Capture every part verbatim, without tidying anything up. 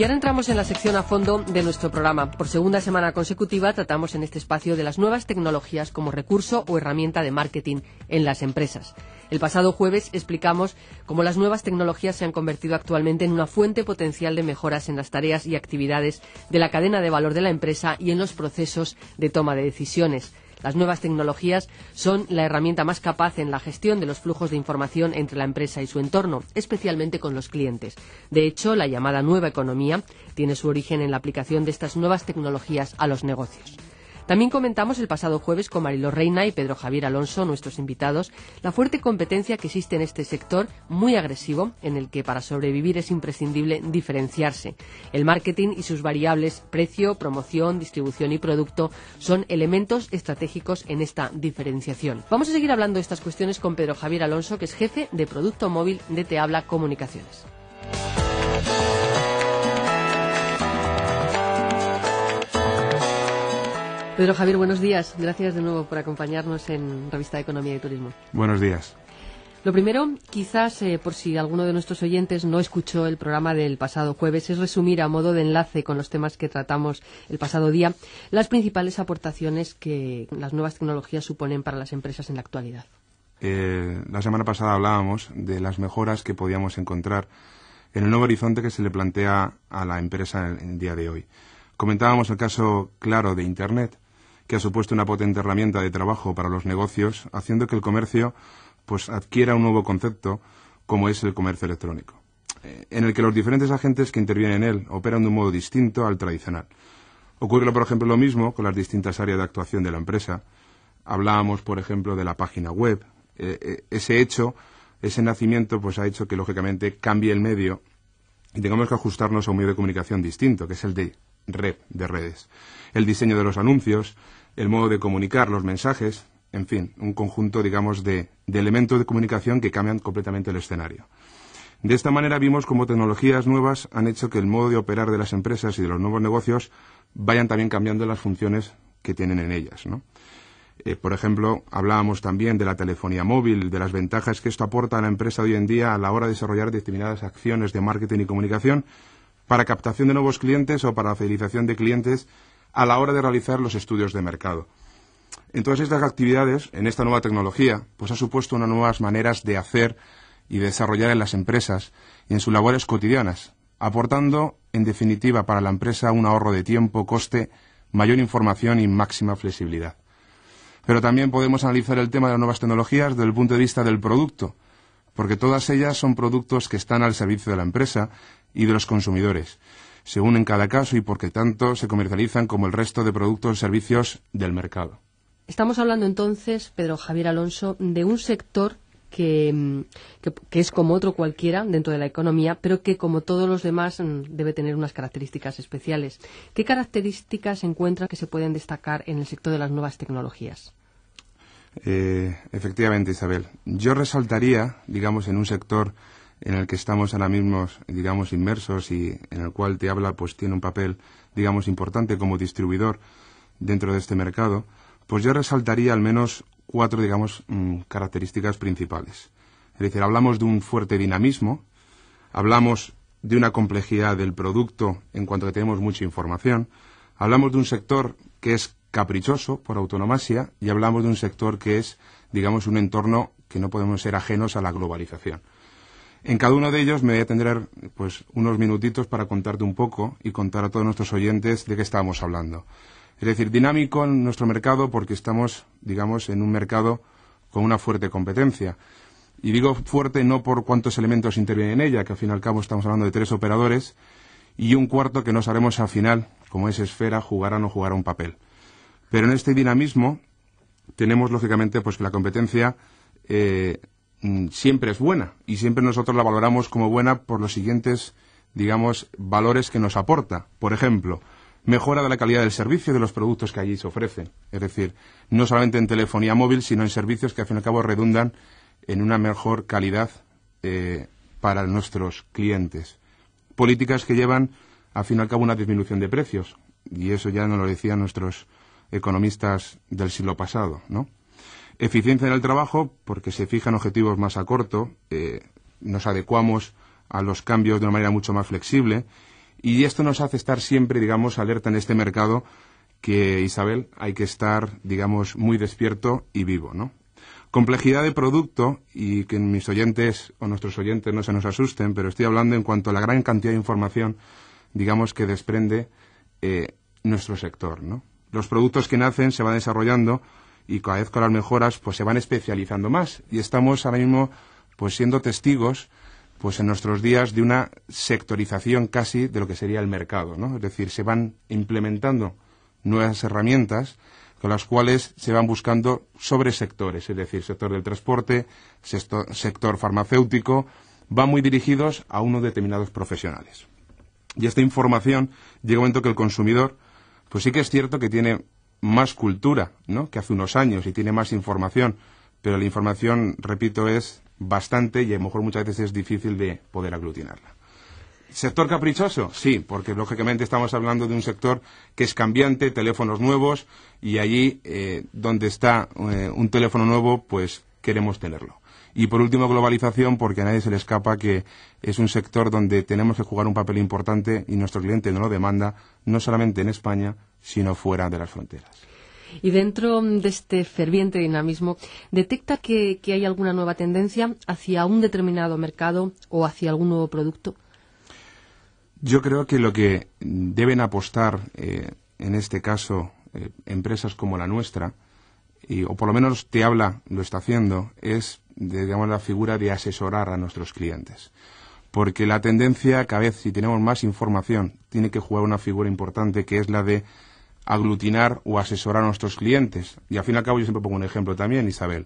Y ahora entramos en la sección a fondo de nuestro programa. Por segunda semana consecutiva tratamos en este espacio de las nuevas tecnologías como recurso o herramienta de marketing en las empresas. El pasado jueves explicamos cómo las nuevas tecnologías se han convertido actualmente en una fuente potencial de mejoras en las tareas y actividades de la cadena de valor de la empresa y en los procesos de toma de decisiones. Las nuevas tecnologías son la herramienta más capaz en la gestión de los flujos de información entre la empresa y su entorno, especialmente con los clientes. De hecho, la llamada nueva economía tiene su origen en la aplicación de estas nuevas tecnologías a los negocios. También comentamos el pasado jueves con Mariló Reina y Pedro Javier Alonso, nuestros invitados, la fuerte competencia que existe en este sector muy agresivo, en el que para sobrevivir es imprescindible diferenciarse. El marketing y sus variables precio, promoción, distribución y producto son elementos estratégicos en esta diferenciación. Vamos a seguir hablando de estas cuestiones con Pedro Javier Alonso, que es jefe de Producto Móvil de Te Habla Comunicaciones. Pedro Javier, buenos días. Gracias de nuevo por acompañarnos en Revista de Economía y Turismo. Buenos días. Lo primero, quizás, eh, por si alguno de nuestros oyentes no escuchó el programa del pasado jueves, es resumir a modo de enlace con los temas que tratamos el pasado día las principales aportaciones que las nuevas tecnologías suponen para las empresas en la actualidad. Eh, la semana pasada hablábamos de las mejoras que podíamos encontrar en el nuevo horizonte que se le plantea a la empresa en el día de hoy. Comentábamos el caso claro de Internet, que ha supuesto una potente herramienta de trabajo para los negocios, haciendo que el comercio pues adquiera un nuevo concepto como es el comercio electrónico, eh, en el que los diferentes agentes que intervienen en él operan de un modo distinto al tradicional. Ocurre, por ejemplo, lo mismo con las distintas áreas de actuación de la empresa. Hablábamos, por ejemplo, de la página web. Eh, eh, ese hecho, ese nacimiento, pues ha hecho que, lógicamente, cambie el medio y tengamos que ajustarnos a un medio de comunicación distinto, que es el de red, de redes. El diseño de los anuncios, el modo de comunicar los mensajes, en fin, un conjunto, digamos, de, de elementos de comunicación que cambian completamente el escenario. De esta manera vimos cómo tecnologías nuevas han hecho que el modo de operar de las empresas y de los nuevos negocios vayan también cambiando las funciones que tienen en ellas, ¿no? Eh, por ejemplo, hablábamos también de la telefonía móvil, de las ventajas que esto aporta a la empresa hoy en día a la hora de desarrollar determinadas acciones de marketing y comunicación para captación de nuevos clientes o para la fidelización de clientes a la hora de realizar los estudios de mercado. En todas estas actividades, en esta nueva tecnología, pues ha supuesto unas nuevas maneras de hacer y de desarrollar en las empresas y en sus labores cotidianas, aportando, en definitiva, para la empresa un ahorro de tiempo, coste, mayor información y máxima flexibilidad. Pero también podemos analizar el tema de las nuevas tecnologías desde el punto de vista del producto, porque todas ellas son productos que están al servicio de la empresa y de los consumidores, según en cada caso y porque tanto se comercializan como el resto de productos y servicios del mercado. Estamos hablando entonces, Pedro Javier Alonso, de un sector que, que, que es como otro cualquiera dentro de la economía, pero que como todos los demás debe tener unas características especiales. ¿Qué características se encuentran que se pueden destacar en el sector de las nuevas tecnologías? Eh, efectivamente, Isabel. Yo resaltaría, digamos, en un sector en el que estamos ahora mismo, digamos, inmersos y en el cual Te Habla, pues tiene un papel, digamos, importante como distribuidor dentro de este mercado, pues yo resaltaría al menos cuatro, digamos, mmm, características principales. Es decir, hablamos de un fuerte dinamismo, hablamos de una complejidad del producto en cuanto a que tenemos mucha información, hablamos de un sector que es caprichoso por autonomasia y hablamos de un sector que es, digamos, un entorno que no podemos ser ajenos a la globalización. En cada uno de ellos me voy a tener pues unos minutitos para contarte un poco y contar a todos nuestros oyentes de qué estamos hablando. Es decir, dinámico en nuestro mercado porque estamos, digamos, en un mercado con una fuerte competencia. Y digo fuerte no por cuántos elementos intervienen en ella, que al fin y al cabo estamos hablando de tres operadores y un cuarto que no sabemos al final, como es Esfera, jugará o no jugará un papel. Pero en este dinamismo tenemos, lógicamente, pues que la competencia eh, siempre es buena y siempre nosotros la valoramos como buena por los siguientes, digamos, valores que nos aporta. Por ejemplo, mejora de la calidad del servicio de los productos que allí se ofrecen. Es decir, no solamente en telefonía móvil, sino en servicios que al fin y al cabo redundan en una mejor calidad eh, para nuestros clientes. Políticas que llevan al fin y al cabo una disminución de precios. Y eso ya nos lo decían nuestros economistas del siglo pasado, ¿no? Eficiencia en el trabajo, porque se fijan objetivos más a corto, eh, nos adecuamos a los cambios de una manera mucho más flexible Y esto nos hace estar siempre, digamos, alerta en este mercado que, Isabel, hay que estar, digamos, muy despierto y vivo, ¿no? Complejidad de producto, y que mis oyentes o nuestros oyentes no se nos asusten, pero estoy hablando en cuanto a la gran cantidad de información, digamos, que desprende eh, nuestro sector, ¿no? Los productos que nacen se van desarrollando y cada vez con las mejoras pues se van especializando más. Y estamos ahora mismo pues siendo testigos pues en nuestros días de una sectorización casi de lo que sería el mercado, ¿no? Es decir, se van implementando nuevas herramientas con las cuales se van buscando sobresectores, es decir, sector del transporte, sector, sector farmacéutico, van muy dirigidos a unos determinados profesionales. Y esta información llega un momento que el consumidor, pues sí que es cierto que tiene más cultura, ¿no?, que hace unos años y tiene más información, pero la información, repito, es bastante y a lo mejor muchas veces es difícil de poder aglutinarla. ¿Sector caprichoso? Sí, porque lógicamente estamos hablando de un sector que es cambiante, teléfonos nuevos, y allí eh, donde está eh, un teléfono nuevo, pues queremos tenerlo. Y por último, globalización, porque a nadie se le escapa que es un sector donde tenemos que jugar un papel importante y nuestro cliente nos lo demanda, no solamente en España, sino fuera de las fronteras. Y dentro de este ferviente dinamismo, ¿detecta que, que hay alguna nueva tendencia hacia un determinado mercado o hacia algún nuevo producto? Yo creo que lo que deben apostar, eh, en este caso, eh, empresas como la nuestra, y, o por lo menos te habla, lo está haciendo, es, de, digamos, la figura de asesorar a nuestros clientes. Porque la tendencia, cada vez, si tenemos más información, tiene que jugar una figura importante, que es la de aglutinar o asesorar a nuestros clientes. Y al fin y al cabo yo siempre pongo un ejemplo también, Isabel.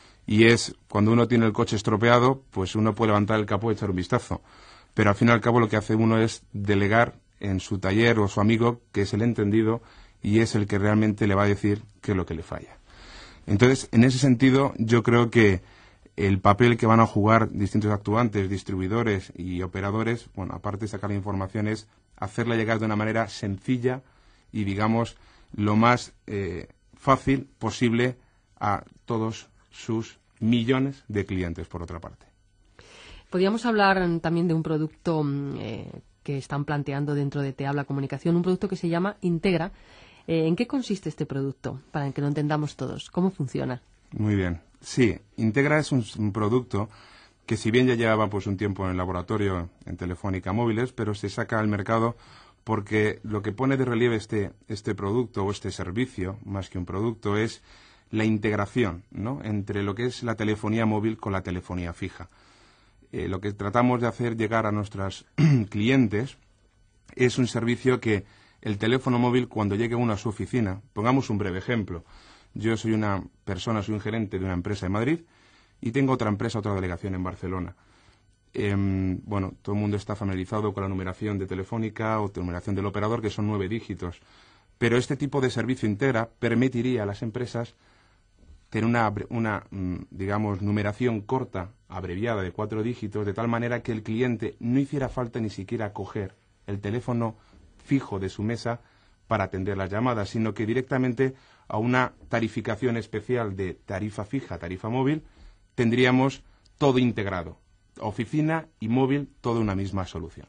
Y es, cuando uno tiene el coche estropeado, pues uno puede levantar el capó y echar un vistazo. Pero al fin y al cabo lo que hace uno es delegar en su taller o su amigo, que es el entendido, y es el que realmente le va a decir qué es lo que le falla. Entonces, en ese sentido, yo creo que el papel que van a jugar distintos actuantes, distribuidores y operadores, bueno, aparte de sacar la información, es hacerla llegar de una manera sencilla y, digamos, lo más eh, fácil posible a todos sus millones de clientes, por otra parte. Podríamos hablar también de un producto eh, que están planteando dentro de Te Habla Comunicación, un producto que se llama Integra. Eh, ¿En qué consiste este producto? Para que lo entendamos todos. ¿Cómo funciona? Muy bien. Sí, Integra es un, un producto que, si bien ya llevaba pues un tiempo en el laboratorio en Telefónica Móviles, pero se saca al mercado porque lo que pone de relieve este, este producto o este servicio, más que un producto, es la integración, ¿no?, entre lo que es la telefonía móvil con la telefonía fija. Eh, lo que tratamos de hacer llegar a nuestros clientes es un servicio que el teléfono móvil, cuando llegue uno a su oficina, pongamos un breve ejemplo. Yo soy una persona, soy un gerente de una empresa en Madrid y tengo otra empresa, otra delegación en Barcelona. Eh, bueno, todo el mundo está familiarizado con la numeración de Telefónica o numeración del operador, que son nueve dígitos. Pero este tipo de servicio Integra permitiría a las empresas tener una, una, digamos, numeración corta, abreviada, de cuatro dígitos, de tal manera que el cliente no hiciera falta ni siquiera coger el teléfono fijo de su mesa para atender las llamadas, sino que directamente a una tarificación especial de tarifa fija, tarifa móvil, tendríamos todo integrado, oficina y móvil, toda una misma solución.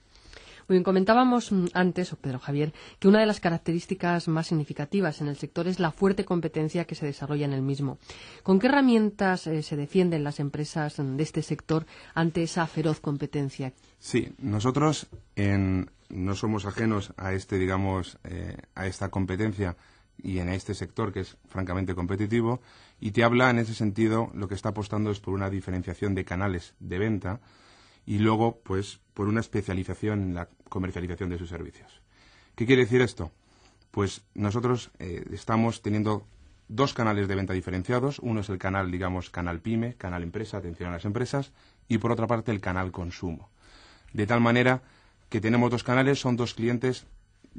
Muy bien, comentábamos antes, Pedro Javier, que una de las características más significativas en el sector es la fuerte competencia que se desarrolla en el mismo. ¿Con qué herramientas eh, se defienden las empresas de este sector ante esa feroz competencia? Sí, nosotros en, no somos ajenos a este, digamos, eh, a esta competencia y en este sector que es francamente competitivo, y te habla en ese sentido, lo que está apostando es por una diferenciación de canales de venta y luego, pues, por una especialización en la comercialización de sus servicios. ¿Qué quiere decir esto? Pues nosotros eh, estamos teniendo dos canales de venta diferenciados. Uno es el canal, digamos, canal PYME, canal empresa, atención a las empresas, y por otra parte el canal consumo. De tal manera que tenemos dos canales, son dos clientes,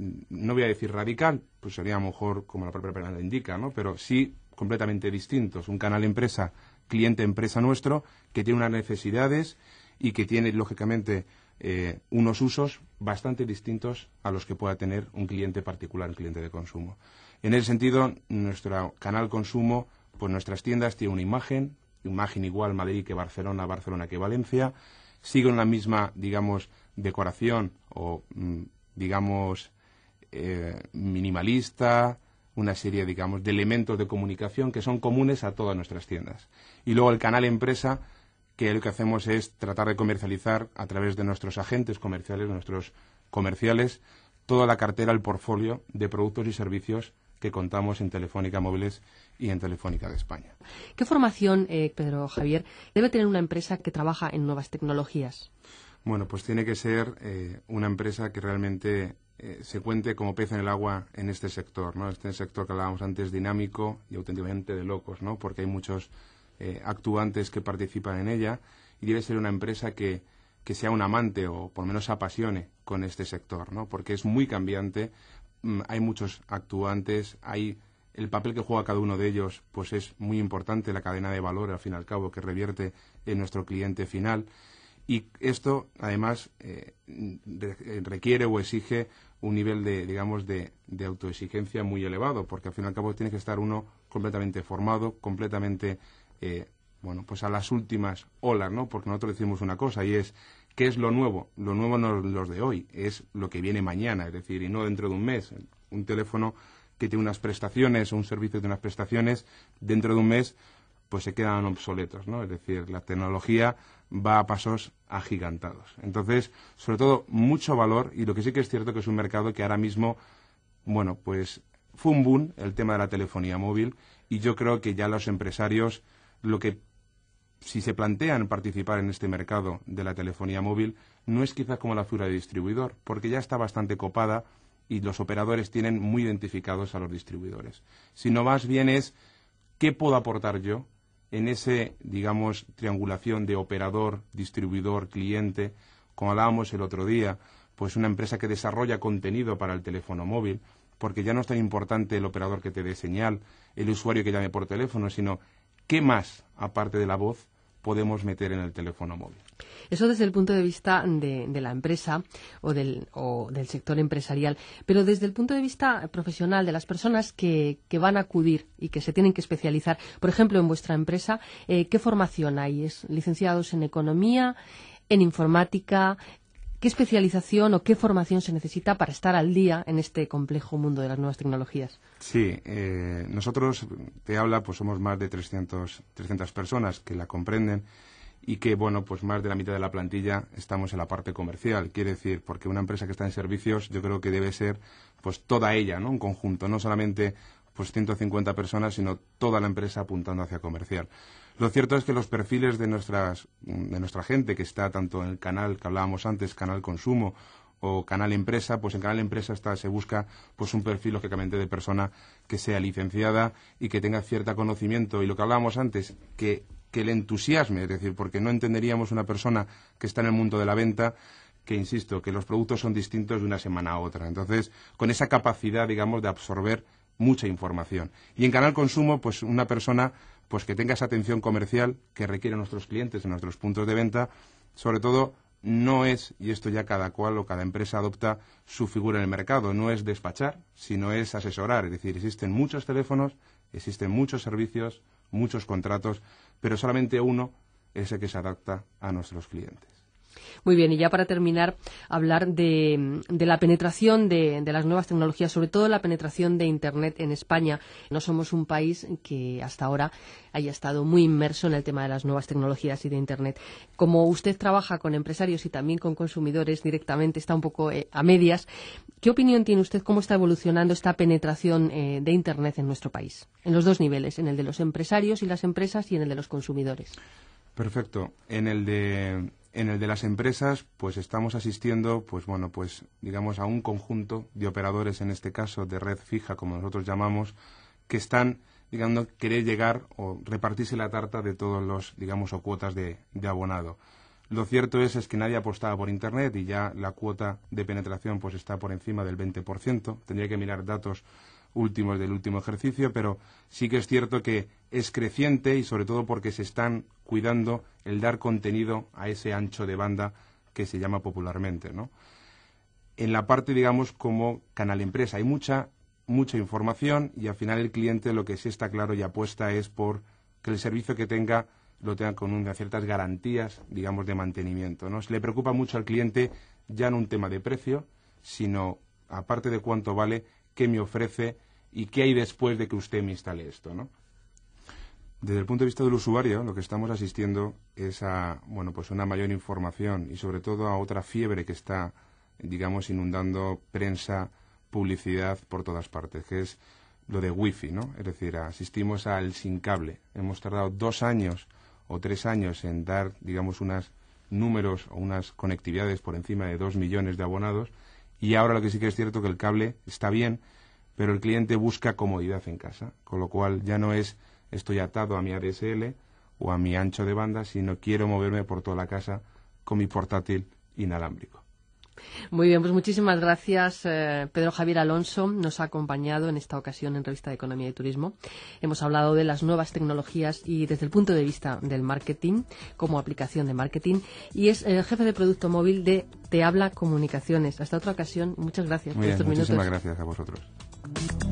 no voy a decir radical, pues sería a lo mejor como la propia palabra indica, ¿no?, pero sí completamente distintos. Un canal empresa, cliente empresa nuestro, que tiene unas necesidades y que tiene, lógicamente, eh, unos usos bastante distintos a los que pueda tener un cliente particular, un cliente de consumo. En ese sentido, nuestro canal consumo, pues nuestras tiendas tienen una imagen, imagen igual Madrid que Barcelona, Barcelona que Valencia, siguen la misma, digamos, decoración o, digamos, eh, minimalista, una serie, digamos, de elementos de comunicación que son comunes a todas nuestras tiendas. Y luego el canal empresa, que lo que hacemos es tratar de comercializar a través de nuestros agentes comerciales, nuestros comerciales, toda la cartera, el portfolio de productos y servicios que contamos en Telefónica Móviles y en Telefónica de España. ¿Qué formación, eh, Pedro Javier, debe tener una empresa que trabaja en nuevas tecnologías? Bueno, pues tiene que ser eh, una empresa que realmente eh, se cuente como pez en el agua en este sector, ¿no? Este sector que hablábamos antes, dinámico y auténticamente de locos, ¿no? Porque hay muchos eh, actuantes que participan en ella y debe ser una empresa que, que sea un amante o por lo menos se apasione con este sector, ¿no? Porque es muy cambiante, mm, hay muchos actuantes, hay el papel que juega cada uno de ellos pues es muy importante, la cadena de valor al fin y al cabo que revierte en nuestro cliente final. Y esto, además, eh, requiere o exige un nivel de, digamos, de, de autoexigencia muy elevado, porque al fin y al cabo tiene que estar uno completamente formado, completamente, eh, bueno, pues a las últimas olas, ¿no? Porque nosotros decimos una cosa y es, ¿qué es lo nuevo? Lo nuevo no es los de hoy, es lo que viene mañana, es decir, y no dentro de un mes. Un teléfono que tiene unas prestaciones o un servicio de unas prestaciones, dentro de un mes, pues se quedan obsoletos, ¿no? Es decir, la tecnología va a pasos agigantados. Entonces, sobre todo, mucho valor, y lo que sí que es cierto que es un mercado que ahora mismo, bueno, pues fue un boom el tema de la telefonía móvil, y yo creo que ya los empresarios, lo que, si se plantean participar en este mercado de la telefonía móvil, no es quizás como la figura de distribuidor, porque ya está bastante copada y los operadores tienen muy identificados a los distribuidores, sino más bien es, ¿qué puedo aportar yo en ese, digamos, triangulación de operador, distribuidor, cliente? Como hablábamos el otro día, pues una empresa que desarrolla contenido para el teléfono móvil, porque ya no es tan importante el operador que te dé señal, el usuario que llame por teléfono, sino qué más, aparte de la voz, podemos meter en el teléfono móvil. Eso desde el punto de vista de, de la empresa o del, o del sector empresarial. Pero desde el punto de vista profesional, de las personas que, que van a acudir y que se tienen que especializar, por ejemplo, en vuestra empresa, eh, ¿qué formación hay? ¿Es licenciados en economía, en informática? ¿Qué especialización o qué formación se necesita para estar al día en este complejo mundo de las nuevas tecnologías? Sí, eh, nosotros, te habla, pues somos más de trescientas personas que la comprenden y que, bueno, pues más de la mitad de la plantilla estamos en la parte comercial. Quiere decir, porque una empresa que está en servicios, yo creo que debe ser, pues toda ella, ¿no? Un conjunto, no solamente pues ciento cincuenta personas, sino toda la empresa apuntando hacia comercial. Lo cierto es que los perfiles de, nuestras, de nuestra gente, que está tanto en el canal que hablábamos antes, canal consumo o canal empresa, pues en canal empresa está, se busca pues un perfil, lógicamente, de persona que sea licenciada y que tenga cierto conocimiento. Y lo que hablábamos antes, que, que le entusiasme, es decir, porque no entenderíamos una persona que está en el mundo de la venta, que, insisto, que los productos son distintos de una semana a otra. Entonces, con esa capacidad, digamos, de absorber mucha información. Y en canal consumo, pues una persona pues que tenga esa atención comercial que requieren nuestros clientes en nuestros puntos de venta. Sobre todo, no es, y esto ya cada cual o cada empresa adopta su figura en el mercado, no es despachar, sino es asesorar. Es decir, existen muchos teléfonos, existen muchos servicios, muchos contratos, pero solamente uno es el que se adapta a nuestros clientes. Muy bien, y ya para terminar, hablar de, de la penetración de, de las nuevas tecnologías, sobre todo la penetración de Internet en España. No somos un país que hasta ahora haya estado muy inmerso en el tema de las nuevas tecnologías y de Internet. Como usted trabaja con empresarios y también con consumidores directamente, está un poco eh, a medias, ¿qué opinión tiene usted? ¿Cómo está evolucionando esta penetración eh, de Internet en nuestro país? En los dos niveles, en el de los empresarios y las empresas y en el de los consumidores. Perfecto. En el de... En el de las empresas, pues estamos asistiendo, pues bueno, pues digamos a un conjunto de operadores, en este caso de red fija, como nosotros llamamos, que están, digamos, querer llegar o repartirse la tarta de todos los, digamos, o cuotas de, de abonado. Lo cierto es, es que nadie apostaba por Internet y ya la cuota de penetración pues está por encima del veinte por ciento. Tendría que mirar datos últimos del último ejercicio, pero sí que es cierto que es creciente y sobre todo porque se están cuidando el dar contenido a ese ancho de banda que se llama popularmente, ¿no? En la parte, digamos, como canal empresa hay mucha, mucha información y al final el cliente lo que sí está claro y apuesta es por que el servicio que tenga lo tenga con unas ciertas garantías, digamos, de mantenimiento, ¿no? Se le preocupa mucho al cliente ya no un tema de precio, sino, aparte de cuánto vale, qué me ofrece y qué hay después de que usted me instale esto, ¿no? Desde el punto de vista del usuario, lo que estamos asistiendo es a, bueno, pues una mayor información y sobre todo a otra fiebre que está, digamos, inundando prensa, publicidad por todas partes, que es lo de wifi, ¿no? Es decir, asistimos al sin cable. Hemos tardado dos años o tres años en dar, digamos, unos números o unas conectividades por encima de dos millones de abonados, y ahora lo que sí que es cierto que el cable está bien, pero el cliente busca comodidad en casa, con lo cual ya no es estoy atado a mi A D S L o a mi ancho de banda, sino quiero moverme por toda la casa con mi portátil inalámbrico. Muy bien, pues muchísimas gracias. Eh, Pedro Javier Alonso nos ha acompañado en esta ocasión en Revista de Economía y Turismo. Hemos hablado de las nuevas tecnologías y desde el punto de vista del marketing, como aplicación de marketing, y es el jefe de producto móvil de Te Habla Comunicaciones. Hasta otra ocasión, muchas gracias Muy por bien, estos muchísimas minutos. Gracias a vosotros.